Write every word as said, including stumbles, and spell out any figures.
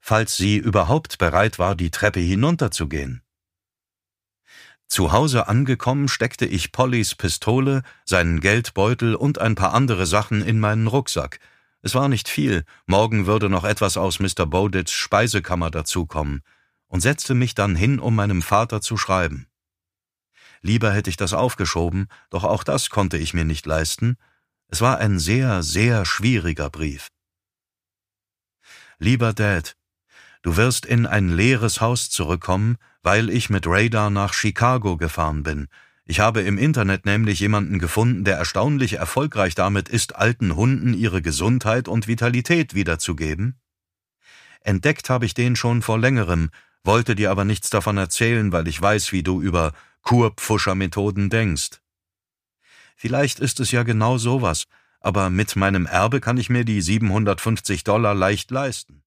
falls sie überhaupt bereit war, die Treppe hinunterzugehen. Zu Hause angekommen, steckte ich Pollys Pistole, seinen Geldbeutel und ein paar andere Sachen in meinen Rucksack. Es war nicht viel, morgen würde noch etwas aus Mister Bowditts Speisekammer dazukommen, und setzte mich dann hin, um meinem Vater zu schreiben. Lieber hätte ich das aufgeschoben, doch auch das konnte ich mir nicht leisten. Es war ein sehr, sehr schwieriger Brief. Lieber Dad, du wirst in ein leeres Haus zurückkommen, weil ich mit Radar nach Chicago gefahren bin. Ich habe im Internet nämlich jemanden gefunden, der erstaunlich erfolgreich damit ist, alten Hunden ihre Gesundheit und Vitalität wiederzugeben. Entdeckt habe ich den schon vor längerem, wollte dir aber nichts davon erzählen, weil ich weiß, wie du über Kurpfuscher-Methoden denkst. Vielleicht ist es ja genau sowas, aber mit meinem Erbe kann ich mir die siebenhundertfünfzig Dollar leicht leisten.